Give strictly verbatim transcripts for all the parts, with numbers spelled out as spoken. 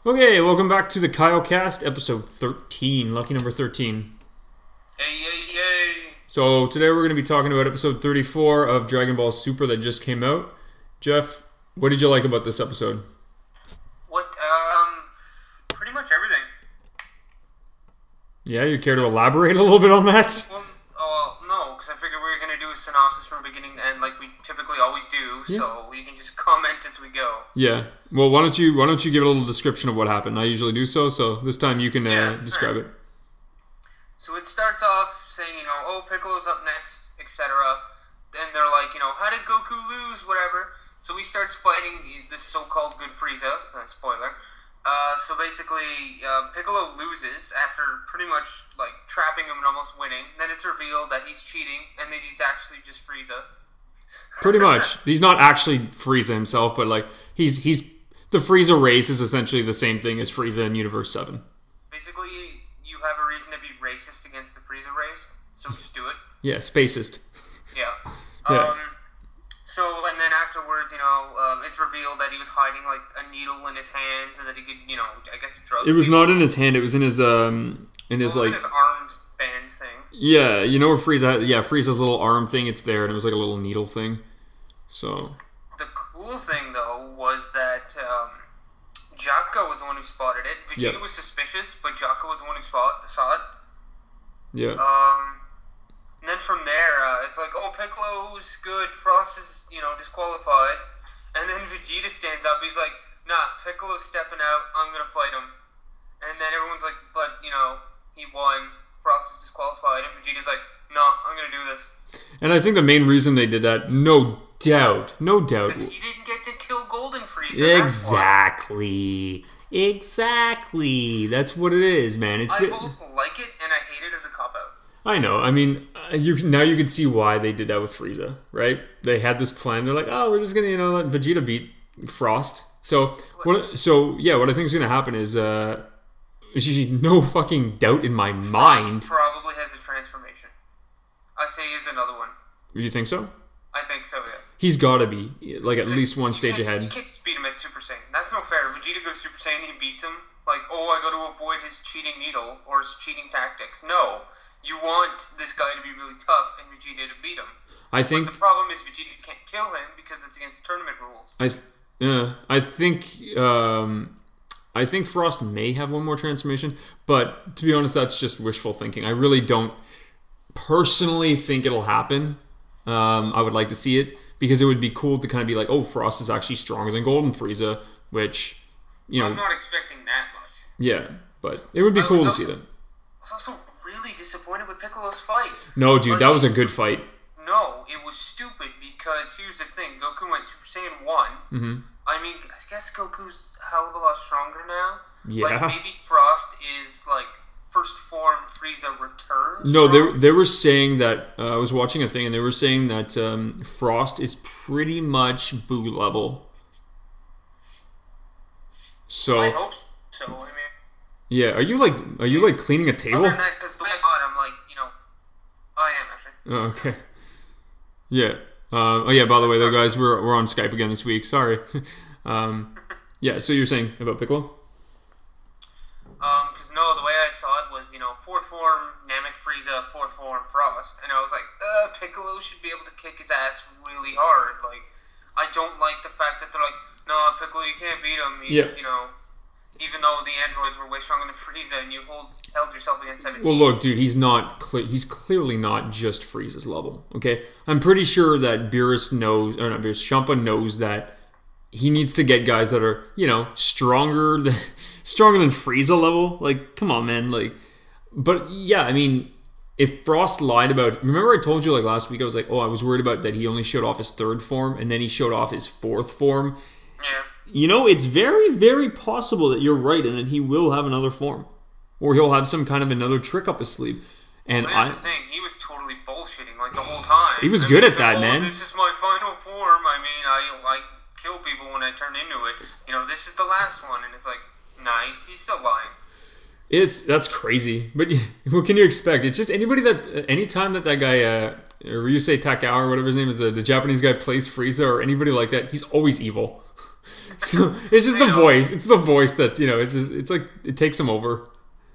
Okay, welcome back to the KyoCast, episode thirteen, lucky number thirteen. Hey, yay, yay! So today we're going to be talking about episode thirty-four of Dragon Ball Super that just came out. Jeff, what did you like about this episode? What, um, pretty much everything. Yeah, you care to elaborate a little bit on that? Well, oh, no, because I figured we were going to do a synopsis from beginning to end like we typically always do, Yeah. so you can just comment as we go. Yeah. Well, why don't you why don't you give a little description of what happened? I usually do so, so this time you can uh, Yeah, describe alright. it. So it starts off saying, you know, oh, Piccolo's up next, et cetera. Then they're like, you know, how did Goku lose, whatever. So he starts fighting this so-called good Frieza, uh, spoiler. Uh, so basically, uh, Piccolo loses after pretty much, like, trapping him and almost winning. Then it's revealed that he's cheating, and that he's actually just Frieza. Pretty much. He's not actually Frieza himself, but like he's he's the Frieza race is essentially the same thing as Frieza in Universe seven. Basically, you have a reason to be racist against the Frieza race, so just do it. Yeah, spacist. Yeah. Yeah. Um, so, and then afterwards, you know, um, it's revealed that he was hiding, like, a needle in his hand so that he could, you know, I guess drug It was people. not in his hand, it was in his um in his It was like in his arm band thing. yeah, you know where Frieza yeah, Frieza's little arm thing, it's there and it was like a little needle thing. So The cool thing, though, was that um, Jocko was the one who spotted it. Vegeta Yep. was suspicious, but Jocko was the one who spot, saw it. yeah. Um, and then from there, uh, it's like, oh, Piccolo's good, Frost is, you know, disqualified. And then Vegeta stands up, he's like, nah, Piccolo's stepping out, I'm gonna fight him. And then everyone's like, but, you know, he won, Frost is disqualified, and Vegeta's like, no, I'm gonna do this. And I think the main reason they did that, no doubt, no doubt. Because he didn't get to kill Golden Frieza, that's why. Exactly. Exactly. That's what it is, man. It's I good. both like it and I hate it as a cop-out. I know. I mean, uh, you now you can see why they did that with Frieza, right? They had this plan. They're like, oh, we're just gonna, you know, let Vegeta beat Frost. So what? So yeah, what I think is gonna happen is, uh, there's no fucking doubt in my mind. Frost probably has a transformation. I say he's another one. You think so? I think so, yeah. He's got to be like at least one You stage can't- ahead. You can't beat him at Super Saiyan. That's no fair. Vegeta goes Super Saiyan, he beats him. Like, oh, I got to avoid his cheating needle or his cheating tactics. No. You want this guy to be really tough and Vegeta to beat him. I think. But the problem is Vegeta can't kill him because it's against tournament rules. I th- yeah, I think um, I think Frost may have one more transformation, but to be honest, that's just wishful thinking. I really don't personally think it'll happen. Um, I would like to see it because it would be cool to kind of be like, oh, Frost is actually stronger than Golden Frieza, which you know, I'm not expecting that much. yeah, but it would be I cool to was see also- that. I was also really disappointed with Piccolo's fight. No, dude, Like, that was a it's- good fight. No, it was stupid because here's the thing: Goku went Super Saiyan one. hmm I mean, I guess Goku's a hell of a lot stronger now. Yeah. Like maybe Frost is like first form Frieza returns. No, they from? they were saying that uh, I was watching a thing and they were saying that um, Frost is pretty much Boo level. So I hope so. I mean, yeah, are you like are you like cleaning a table? other than that, because the way I saw it, I'm like, you know, I am actually. Oh, okay. Yeah. Uh, oh yeah. By the way, though, guys, we're we're on Skype again this week. Sorry. um, yeah. So you're saying about Piccolo? Um, because no, the way I saw it was, you know, fourth form Namek Frieza, fourth form Frost, and I was like, uh, Piccolo should be able to kick his ass really hard. Like, I don't like the fact that they're like, no, Piccolo, you can't beat him. He's, Yeah. you know, even though the androids were way stronger than Frieza, and you hold held yourself against seventeen. Well, look, dude, he's not. Cle- he's clearly not just Frieza's level. Okay, I'm pretty sure that Beerus knows, or not Beerus, Champa knows that he needs to get guys that are, you know, stronger than stronger than Frieza level. Like, come on, man. Like, but yeah, I mean, if Frost lied about, remember I told you like last week, I was like, oh, I was worried about that he only showed off his third form and then he showed off his fourth form. Yeah. You know, it's very, very possible that you're right and that he will have another form. Or he'll have some kind of another trick up his sleeve. And Well, I here's the thing, he was totally bullshitting like the whole time. He was I good mean, at he's like, that, oh, man. This is my final form. I mean, I I kill people when I turn into it. You know, this is the last one, and it's like, nice. He's still lying. it's that's crazy. But what can you expect? It's just anybody that anytime that that guy uh Ryusei Takao or whatever his name is, the, the Japanese guy plays Frieza or anybody like that, he's always evil. So it's just I the know. voice. It's the voice that's, you know, it's just, it's like, it takes him over.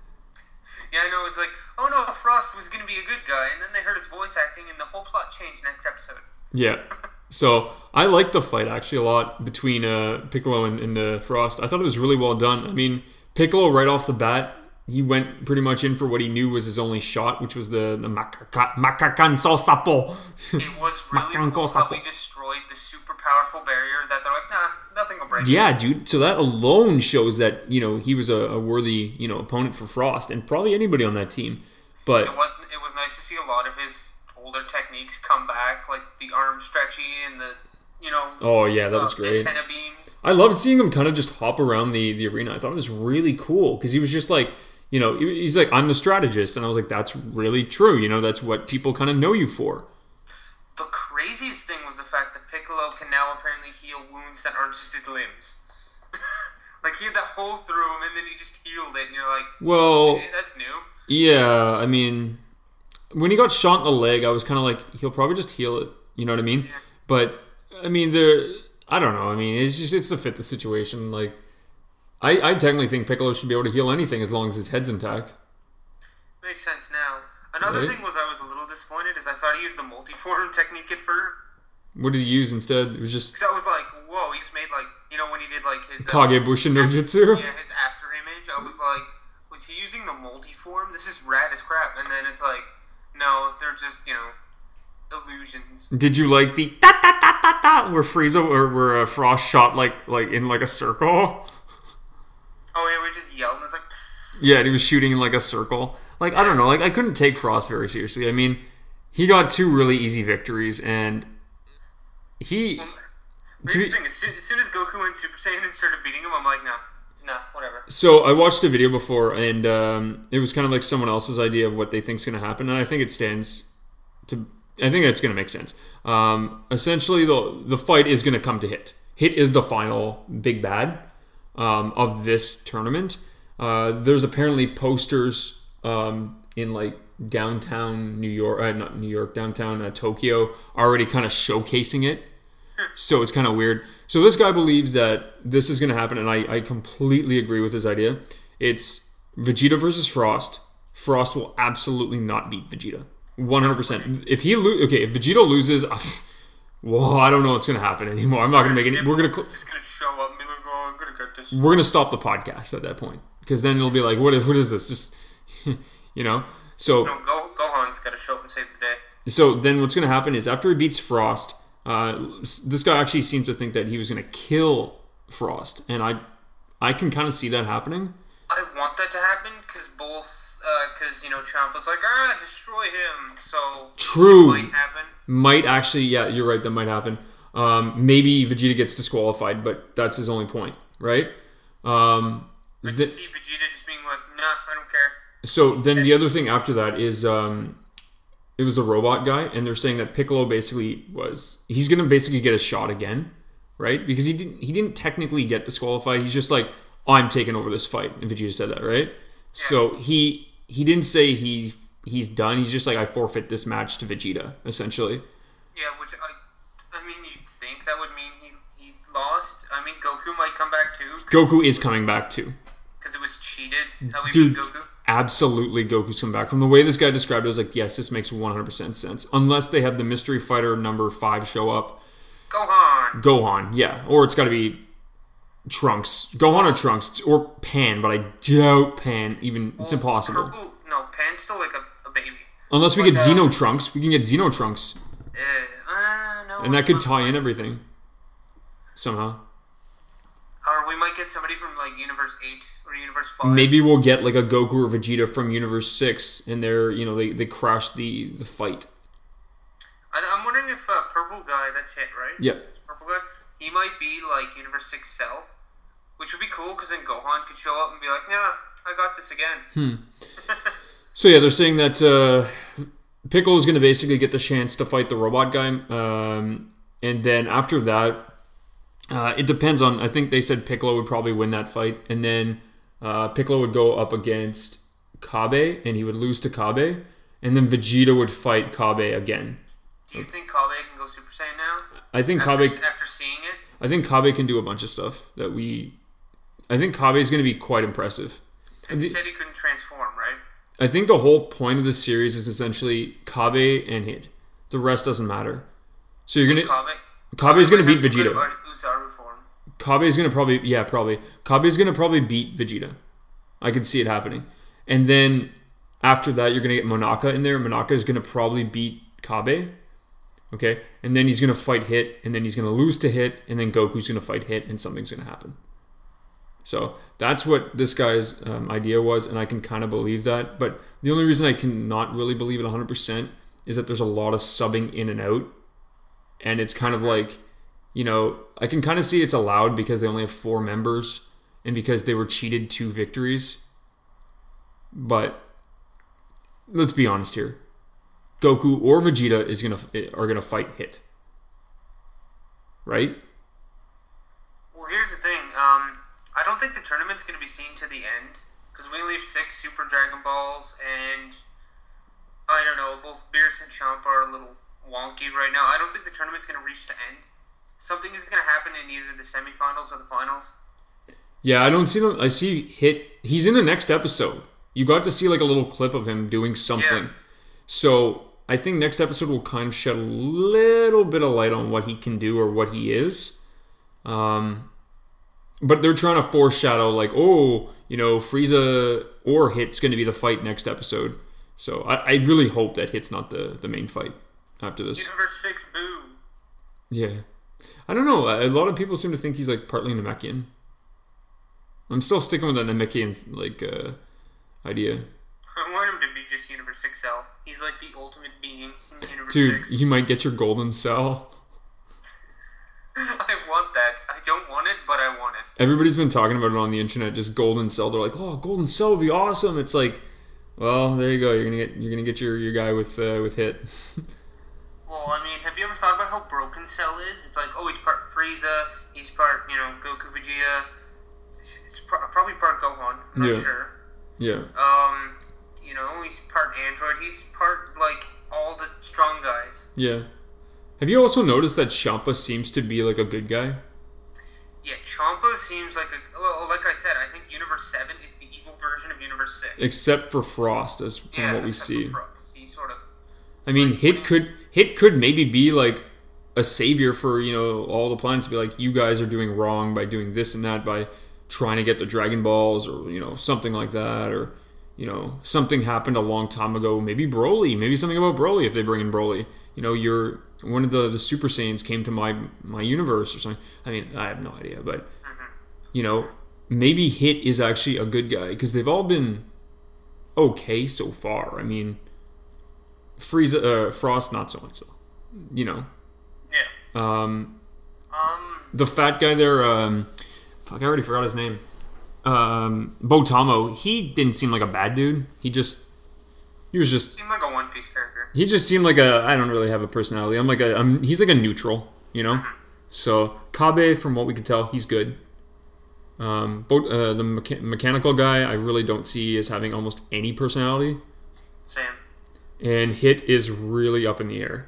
Yeah, I know. It's like, oh no, Frost was going to be a good guy, and then they heard his voice acting, and the whole plot changed next episode. Yeah. So I liked the fight actually a lot between uh, Piccolo and, and uh, Frost. I thought it was really well done. I mean, Piccolo right off the bat, he went pretty much in for what he knew was his only shot, which was the, the Makaka, Makakanso Sapo. It was really Makanko cool how Sapo. we destroyed the super powerful barrier that they're like, nah, nothing will break it. Yeah, dude. So that alone shows that, you know, he was a, a worthy, you know, opponent for Frost and probably anybody on that team. But It was it was nice to see a lot of his older techniques come back, like the arm stretchy and the, you know, oh yeah, that uh, was great. antenna beams. I loved seeing him kind of just hop around the, the arena. I thought it was really cool because he was just like, you know, he- he's like, I'm the strategist. And I was like, that's really true. You know, that's what people kind of know you for. The craziest thing was the fact that Piccolo can now apparently heal wounds that aren't just his limbs. Like, he had that hole through him, and then he just healed it, and you're like, Well, hey, that's new. yeah, I mean, when he got shot in the leg, I was kind of like, he'll probably just heal it. You know what I mean? Yeah. But, I mean, there, I don't know. I mean, it's just, it's to fit the situation. Like, I, I technically think Piccolo should be able to heal anything as long as his head's intact. Makes sense now. Another Right. thing was I was a little disappointed is I thought he used the multiform technique at first. What did he use instead? It was just Because I was like, whoa, he just made like, you know, when he did like his... uh, Kagebushin no Jutsu. Yeah, his after image. I was like, was he using the multiform? This is rad as crap. And then it's like, no, they're just, you know, illusions. Did you like the da da da da da where Frieza or where uh, Frost shot like like in like a circle? Oh yeah, we just yelled and it's like, Yeah, and he was shooting in like a circle. Like I don't know, like I couldn't take Frost very seriously. I mean, he got two really easy victories, and he. well, to here's be- the thing, as soon, as soon as Goku went Super Saiyan and started beating him, I'm like, no, no, whatever. So I watched a video before, and um, it was kind of like someone else's idea of what they think's going to happen, and I think it stands to. I think that's going to make sense. Um, essentially, the the fight is going to come to Hit. Hit is the final big bad um, of this tournament. Uh, there's apparently posters um, in like downtown New York, uh, not New York, downtown uh, Tokyo, already kind of showcasing it. So it's kind of weird. So this guy believes that this is going to happen, and I, I completely agree with his idea. It's Vegeta versus Frost. Frost will absolutely not beat Vegeta. one hundred percent. If he lo- okay, if Vegeta loses, whoa, I don't know what's going to happen anymore. I'm not going to make any. We're going to. Just gonna show up and be like, oh, I'm gonna get this. We're gonna stop the podcast at that point because then it'll be like, what? What is this? Just, you know. So, No, Go Gohan's gotta show up and save the day. so then what's gonna happen is after he beats Frost, uh, this guy actually seems to think that he was gonna kill Frost, and I, I can kind of see that happening. I want that to happen because both, because you know, Champa's like, ah, destroy him. So True. it might happen. Might actually, yeah, you're right. That might happen. Um, maybe Vegeta gets disqualified, but that's his only point, right? Um, I is can that- see Vegeta just being like, nah, I don't care. So then the other thing after that is um, it was the robot guy, and they're saying that Piccolo basically was he's gonna basically get a shot again, right? Because he didn't he didn't technically get disqualified. He's just like, oh, I'm taking over this fight, and Vegeta said that, right? So he he didn't say he he's done. He's just like, I forfeit this match to Vegeta, essentially. Yeah, which I, I mean, you'd think that would mean he he's lost. I mean, Goku might come back too. Goku is coming back too. Because it was cheated how he Dude. beat Goku. Absolutely, Goku's coming back. From the way this guy described it, I was like, yes, this makes one hundred percent sense. Unless they have the mystery fighter number five show up. Gohan. Gohan, yeah. Or it's got to be Trunks. Gohan or Trunks. Or Pan, but I doubt Pan. Even, it's Well, impossible. Purple, no, Pan's still like a, a baby. Unless we Like, get uh, Xeno Trunks. We can get Xeno Trunks. Uh, uh, no. And that it's could not- tie in everything. Somehow. Or we might get somebody from like Universe eight or Universe five. Maybe we'll get like a Goku or Vegeta from Universe six. And they're, you know, they, they crash the, the fight. I, I'm wondering if uh, Purple Guy, that's Hit, right? Yeah. It's Purple Guy. He might be like Universe six Cell. Which would be cool because then Gohan could show up and be like, nah, I got this again. So yeah, they're saying that uh, Piccolo is going to basically get the chance to fight the robot guy, um, and then after that, uh, it depends on. I think they said Piccolo would probably win that fight, and then uh, Piccolo would go up against Kabe, and he would lose to Kabe, and then Vegeta would fight Kabe again. Do you think Kabe can go Super Saiyan now? I think After, Kabe. after seeing it? I think Kabe can do a bunch of stuff that we. I think Kabe is going to be quite impressive. Because he said he couldn't transform, right? I think the whole point of this series is essentially Kabe and Hit. The rest doesn't matter. So you're gonna Kabe. Kabe is gonna beat have some good Vegeta. Uzaru form. Kabe is gonna probably yeah probably Kabe is gonna probably beat Vegeta. I could see it happening. And then after that, you're gonna get Monaka in there. Monaka is gonna probably beat Kabe. Okay, and then he's gonna fight Hit, and then he's gonna lose to Hit, and then Goku's gonna fight Hit, and something's gonna happen. So that's what this guy's um, idea was, and I can kind of believe that. But the only reason I can not really believe it one hundred percent is that there's a lot of subbing in and out. And it's kind of like, you know, I can kind of see it's allowed because they only have four members and because they were cheated two victories. But let's be honest here. Goku or Vegeta is gonna are gonna fight Hit. Right? Well, here's the thing. Um, I don't think the tournament's gonna be seen to the end because we only have six Super Dragon Balls, and I don't know. Both Beerus and Champa are a little wonky right now. I don't think the tournament's going to reach the end. Something is going to happen in either the semifinals or the finals. Yeah, I don't see them. I see Hit. He's in the next episode. You got to see like a little clip of him doing something. Yeah. So I think next episode will kind of shed a little bit of light on what he can do or what he is. Um, but they're trying to foreshadow like, oh, you know, Frieza or Hit's going to be the fight next episode. So I, I really hope that Hit's not the, the main fight after this. Universe six, boo. Yeah. I don't know. A lot of people seem to think he's like partly Namekian. I'm still sticking with that Namekian like uh, idea. I want him to be just Universe six Cell. He's like the ultimate being in Universe Dude, six. you might get your golden cell. I want that. I don't want it, but I want it. Everybody's been talking about it on the internet, just golden cell. They're like, oh, golden cell would be awesome. It's like, well, there you go. You're gonna get you're gonna get your, your guy with uh, with Hit. Well, I mean, have you ever thought about how broken Cell is? It's like, oh, he's part Frieza, he's part, you know, Goku Vegeta. It's, it's pro- probably part Gohan. I'm not Yeah. sure. Yeah. Um, you know, he's part Android. He's part like all the strong guys. Yeah. Have you also noticed that Champa seems to be like a good guy? Yeah, Champa seems like a well, like I said. I think Universe Seven is the evil version of Universe Six. Except for Frost, as from yeah, what we except see. for Frost. He sort of. I mean, Hit could Hit could maybe be like a savior for, you know, all the planets to be like, you guys are doing wrong by doing this and that, by trying to get the Dragon Balls, or, you know, something like that, or, you know, something happened a long time ago. Maybe Broly, maybe something about Broly if they bring in Broly. You know, you're one of the, the Super Saiyans came to my my universe or something. I mean, I have no idea, but you know, maybe Hit is actually a good guy because they've all been okay so far. I mean, Frieza, uh, Frost, not so much though. You know. Yeah. Um, Um. the fat guy there, um, fuck, I already forgot his name. Um, Botamo, he didn't seem like a bad dude. He just, he was just, Seemed like a One Piece character. he just seemed like a, I don't really have a personality. I'm like a, I'm, he's like a neutral, you know? So, Kabe, from what we can tell, he's good. Um, Bo- uh, the mecha- mechanical guy, I really don't see as having almost any personality. Same. And Hit is really up in the air.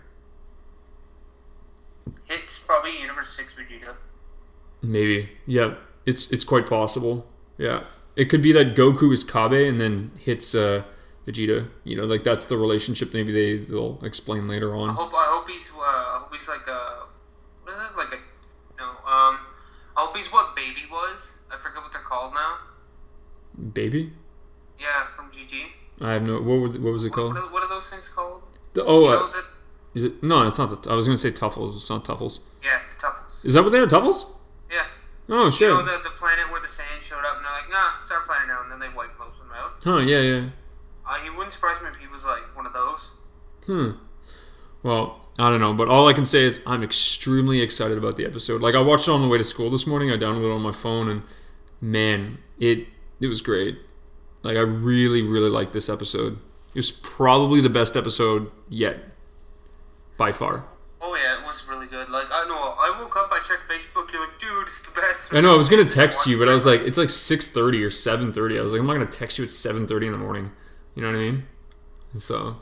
Hit's probably Universe Six Vegeta. Maybe. Yeah, it's it's quite possible. Yeah. It could be that Goku is Kabe and then Hit's uh, Vegeta. You know, like that's the relationship maybe they, they'll explain later I on. hope I hope he's uh, I hope he's like a what is it like a no um I hope he's what Baby was. I forget what they're called now. Baby? Yeah, from G T. I have no... What, was- what was it What, called? what, are, what are those things called? The- oh, You uh, know that is it... No, it's not... The, I was going to say Tuffles. It's not Tuffles. yeah, the Tuffles. Is that what they are? Tuffles? Yeah. Oh, shit. You know the the planet where the Saiyans showed up and they're like, nah, it's our planet now, and then they wiped most of them out. Huh, yeah, yeah. Uh, he wouldn't surprise me if he was like one of those. Hmm. Well, I don't know, but all I can say is I'm extremely excited about the episode. Like, I watched it on the way to school this morning. I downloaded it on my phone, and man, it it was great. Like, I really, really liked this episode. It was probably the best episode yet, by far. Oh yeah, it was really good. Like I know, I woke up, I checked Facebook. You're like, dude, it's the best. I know I was gonna text you, but I was like, it's like six thirty or seven thirty. I was like, I'm not gonna text you at seven thirty in the morning. You know what I mean? So,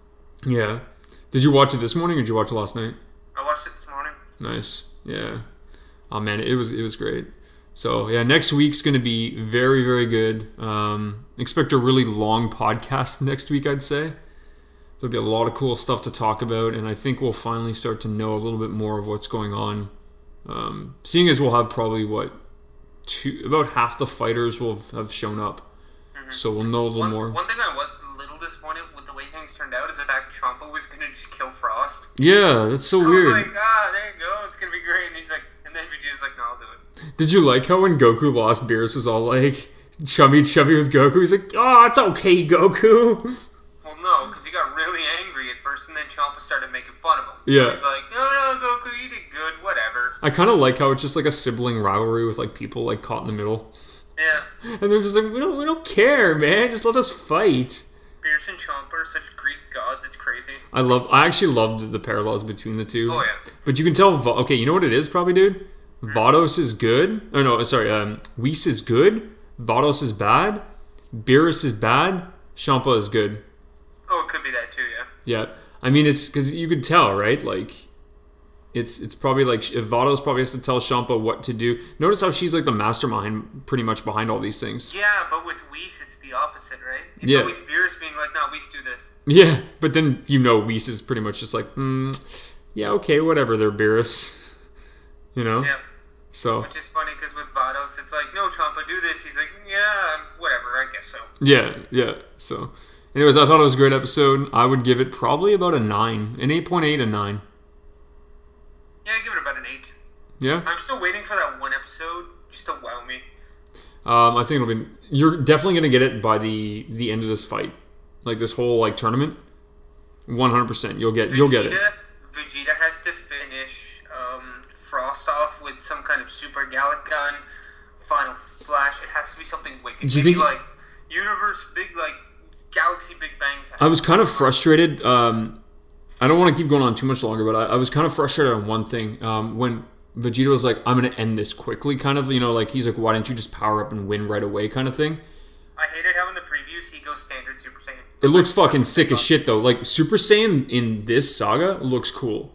yeah. Did you watch it this morning or did you watch it last night? I watched it this morning. Nice. Yeah. Oh man, it was it was great. So yeah, next week's gonna be very very good. Um, expect a really long podcast next week. I'd say there'll be a lot of cool stuff to talk about, and I think we'll finally start to know a little bit more of what's going on. Um, seeing as we'll have probably what two about half the fighters will have shown up, mm-hmm. so we'll know a little one, more. One thing I was a little disappointed with the way things turned out is the fact Ciampa was gonna just kill Frost. Yeah, that's so I weird. I was like, ah, there you go, it's gonna be great, and he's like, and then Vegeta's like, no, I'll do it. Did you like how when Goku lost, Beerus was all like chubby chubby with Goku? He's like, oh, it's okay, Goku. Well, no, because he got really angry at first, and then Ciampa started making fun of him. Yeah. He's like, no, no, Goku, you did good, whatever. I kind of like how it's just like a sibling rivalry with like people like caught in the middle. Yeah. And they're just like, we don't, we don't care, man. Just let us fight. Beerus and Ciampa are such Greek gods, it's crazy. I love, I actually loved the parallels between the two. Oh, yeah. But you can tell, okay, you know what it is probably, dude? Vados is good. Oh, no, sorry. Um, Whis is good. Vados is bad. Beerus is bad. Ciampa is good. Oh, it could be that too, yeah. Yeah. I mean, it's because you could tell, right? Like, it's it's probably like if Vados probably has to tell Ciampa what to do. Notice how she's like the mastermind pretty much behind all these things. Yeah, but with Whis, it's the opposite, right? It's yeah. always Beerus being like, no, Whis do this. Yeah, but then, you know, Whis is pretty much just like, mm, yeah, okay, whatever, they're Beerus. You know? Yeah. So. Which is funny because with Vados, it's like, no, Ciampa, do this. He's like, yeah, whatever, I guess so. Yeah, yeah. So, anyways, I thought it was a great episode. I would give it probably about a nine. An eight point eight, a nine. Yeah, I give it about an eight. Yeah? I'm still waiting for that one episode just to wow me. Um, I think it'll be... You're definitely going to get it by the, the end of this fight. Like, this whole, like, tournament. one hundred percent. You'll get, Vegeta, you'll get it. Vegeta has to finish... Um, Frost off with some kind of super Gallic gun, Final Flash. It has to be something wicked. Do you Maybe think like universe, big like galaxy, Big Bang type. I was kind of frustrated. Um, I don't want to keep going on too much longer, but I, I was kind of frustrated on one thing. Um, when Vegeta was like, "I'm going to end this quickly," kind of, you know, like he's like, "Why didn't you just power up and win right away?" kind of thing. I hated how in the previews he goes standard Super Saiyan. It looks like, fucking sick as shit though. Like Super Saiyan in this saga looks cool.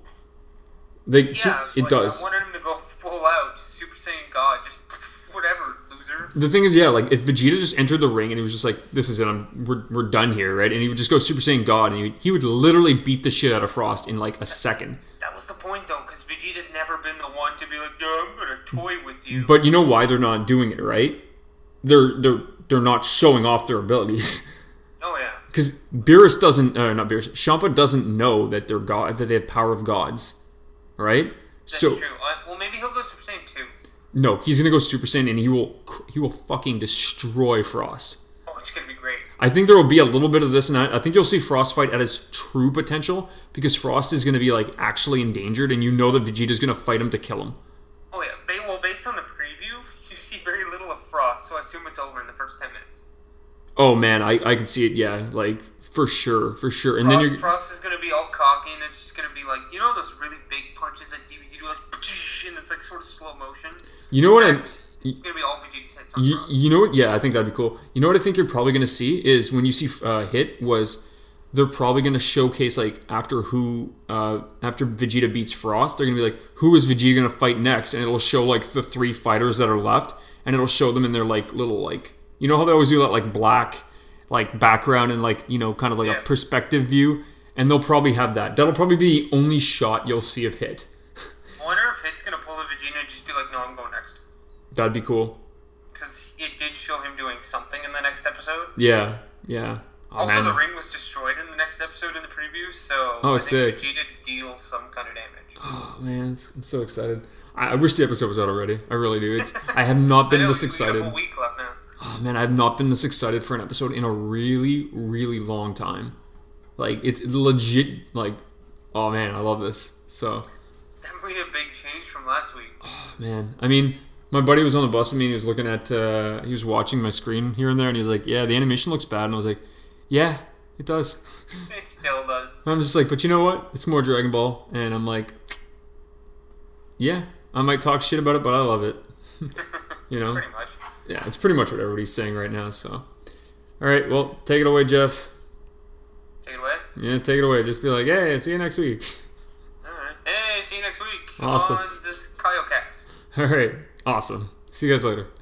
Like, yeah, it does. I wanted him to go full out, just Super Saiyan God, just whatever, loser. The thing is, yeah, like if Vegeta just entered the ring and he was just like, "This is it, I'm, we're we're done here," right? And he would just go Super Saiyan God, and he would, he would literally beat the shit out of Frost in like a second. That was the point, though, because Vegeta's never been the one to be like, "No, I'm gonna toy with you." But you know why they're not doing it, right? They're they're they're not showing off their abilities. Oh yeah. Because Beerus doesn't, uh, not Beerus, Ciampa doesn't know that they're god, that they have power of gods. Right? That's so, true. Uh, well, maybe he'll go Super Saiyan two. No, he's gonna go Super Saiyan and he will he will fucking destroy Frost. Oh, it's gonna be great. I think there will be a little bit of this and that. I think you'll see Frost fight at his true potential because Frost is gonna be like actually endangered, and you know that Vegeta's gonna fight him to kill him. Oh yeah. Ba- well, based on the preview, you see very little of Frost, so I assume it's over in the first ten minutes. Oh man, I I could see it. Yeah, like for sure, for sure. And Frost, then you're Frost is gonna be all cocky, and it's just gonna be like, you know those really big punches that D B Z do, like, and it's like sort of slow motion. You know what? That's, I, it's gonna be all Vegeta's hits on you, Frost. you know what? Yeah, I think that'd be cool. You know what I think you're probably gonna see is when you see uh, Hit was they're probably gonna showcase like after who uh, after Vegeta beats Frost, they're gonna be like, who is Vegeta gonna fight next, and it'll show like the three fighters that are left, and it'll show them in their like little like you know how they always do that like black like background and like you know kind of like yeah. a perspective view, and they'll probably have that. That'll probably be the only shot you'll see of Hit. I wonder if Hit's gonna pull a Vegeta and just be like, no, I'm going next. That'd be cool. Because it did show him doing something in the next episode. Yeah, yeah. Oh, also, man. the ring was destroyed in the next episode in the preview, so oh, I sick. think Vegeta deals some kind of damage. Oh man, I'm so excited. I, I wish the episode was out already. I really do. It's, I have not been I know, this we excited. have a whole week left now. Oh man, I've not been this excited for an episode in a really, really long time. Like it's legit. Like, oh man, I love this. So. It's definitely a big change from last week. Oh man, I mean, my buddy was on the bus with me and he was looking at, uh, he was watching my screen here and there, and he was like, "Yeah, the animation looks bad," and I was like, "Yeah, it does." It still does. I'm just like, but you know what? It's more Dragon Ball, and I'm like, yeah, I might talk shit about it, but I love it. You know? Pretty much. Yeah, it's pretty much what everybody's saying right now, so. All right, well, take it away, Jeff. Take it away? Yeah, take it away. Just be like, hey, see you next week. Alright. Hey, see you next week Awesome. on this KyoCast. All right. Awesome. See you guys later.